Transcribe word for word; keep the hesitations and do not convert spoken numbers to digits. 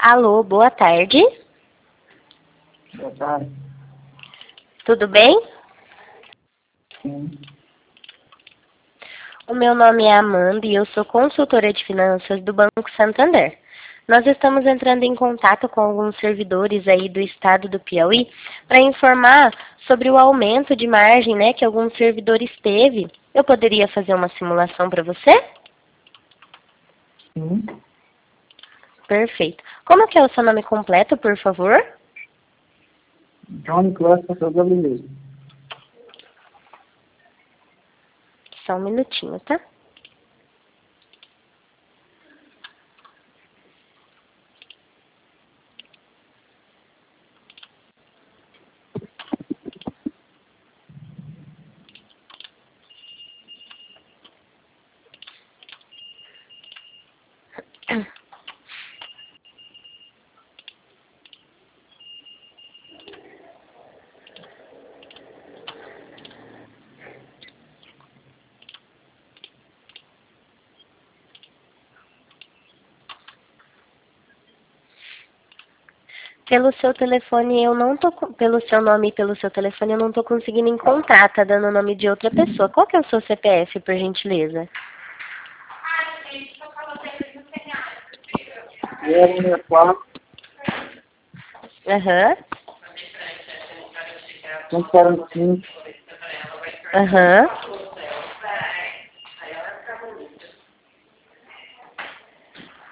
Alô, boa tarde. Boa tarde. Tudo bem? Sim. O meu nome é Amanda e eu sou consultora de finanças do Banco Santander. Nós estamos entrando em contato com alguns servidores aí do estado do Piauí para informar sobre o aumento de margem, né, que alguns servidores teve. Eu poderia fazer uma simulação para você? Sim. Perfeito. Como que é o seu nome completo, por favor? Johnny Costa Gabriel. Só um minutinho, tá? Pelo seu telefone eu não tô, pelo seu nome e pelo seu telefone eu não tô conseguindo encontrar, tá dando o nome de outra pessoa. Qual que é o seu C P F, por gentileza? zero sessenta e quatro, Aham, cento e quarenta e cinco, aham.